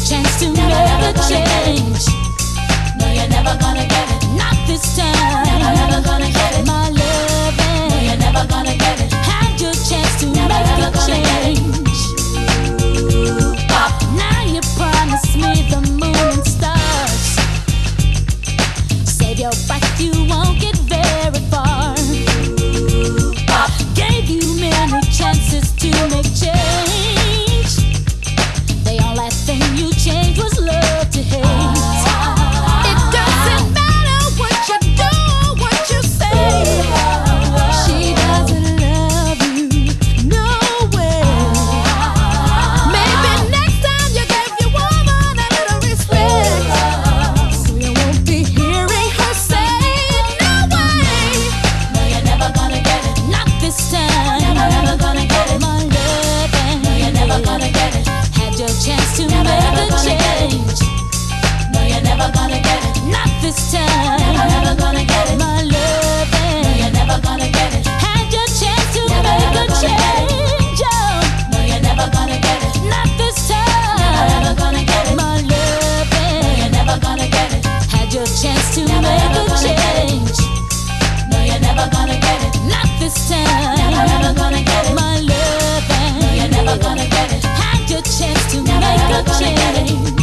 chance to make a change. No, you're never gonna get it. Not this time. Never gonna get it. My loving. No, you're never gonna get it. Had your chance to make a change. Now you promised me the moon and stars. Save your breath, you won't get very far. Gave you many chances to make change. The only thing you changed was love to hate. It doesn't matter what you do or what you say. She doesn't love you, no way. Maybe next time you give your woman a little respect, so you won't be hearing her say, no way. No, you're never gonna get it. Not this time. Never gonna get it. My loving. No, you're never gonna get it. Had your chance to Never, make never a gonna get it. change. No, you're never gonna get it. Not this time. Never gonna get it. My No, loving. you're never gonna get it. Had your chance to Never, make never a gonna get it. change. Oh, No, you're never gonna get it. not this Never time. gonna get it. My No, you're loving. never gonna get it. Had your chance to Never, make never a gonna get it. change. No, you're never gonna get it. Not this time. Never gonna get it. My loving. No, you're never gonna get it. Had your chance to Never, make a never gonna get it. change.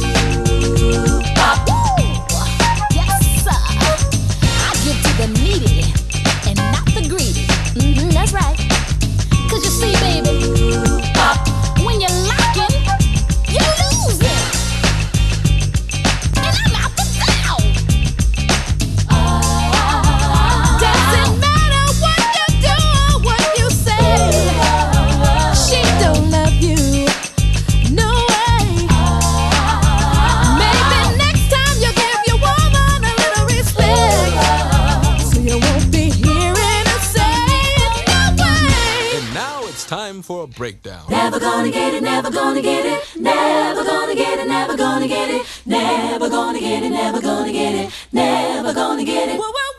Yes, sir. I give to the needy and not the greedy. That's right. 'Cause you see, baby, when you're lacking, you're losing. And I'm out the foul. Doesn't matter what you do or what you say. She don't love you, no way. Maybe next time you give your woman a little respect, so you won't be hearing her say, no way. And now it's time for a breakdown. Never gonna get it, never gonna get it, never gonna get it, never gonna get it, never gonna get it, never gonna get it, never gonna get it. Whoa, whoa,